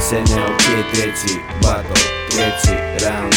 СНЛК, третий батл, третий раунд.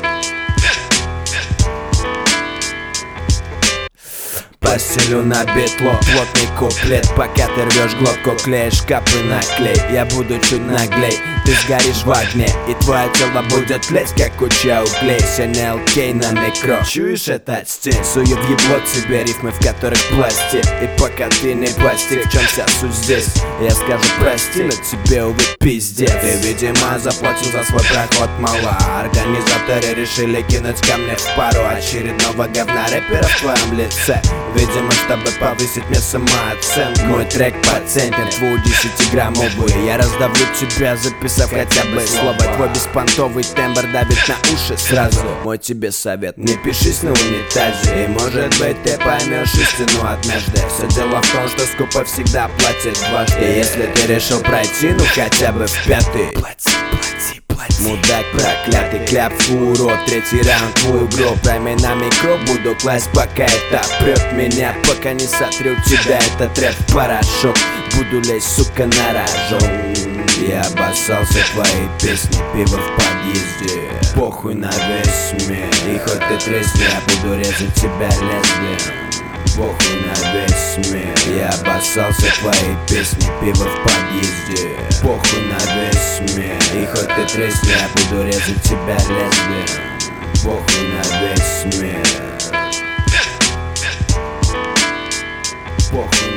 Постелю на битло, плотный куплет. Пока ты рвешь глотку, клеишь капы на клей. Я буду чуть наглей, ты сгоришь в огне, и твое тело будет тлеть, как куча углей. СНЛК на микро, чуешь этот стиль? Сую в ебло тебе рифмы, в которых пластик. И пока ты не постиг, в чем вся суть здесь, я скажу прости, но тебе, увы, пиздец. Ты, видимо, заплатил за свой проход, мало. Организаторы решили кинуть камни в пару очередного говна рэпера в твоем лице. Видимо, чтобы повысить мне самооценку. Мой трек пацентен, твой 10-граммовый. Я раздавлю тебя, записав хотя бы слово. Твой беспонтовый тембр давит на уши сразу. Мой тебе совет, не пишись на унитазе, и может быть ты поймешь истину однажды. Все дело в том, что скупо всегда платит дважды. И если ты решил пройти, ну хотя бы в пятый, плати. Мудак проклятый, кляп, урод. Третий раунд, твою игру. Прямо на микро буду класть, пока это прет меня. Пока не сотрю тебя, этот рэп в порошок. Буду лезть, сука, на рожон. Я обоссался твоей песни, пиво в подъезде. Похуй на весь мир, и хоть ты тресни, я буду резать тебя лезвием. Похуй на весь мир, я обоссался твоей песни, пиво в подъезде. Похуй на весь мир, и хоть ты тресни, я буду резать тебя лезвием. Похуй на весь мир. Похуй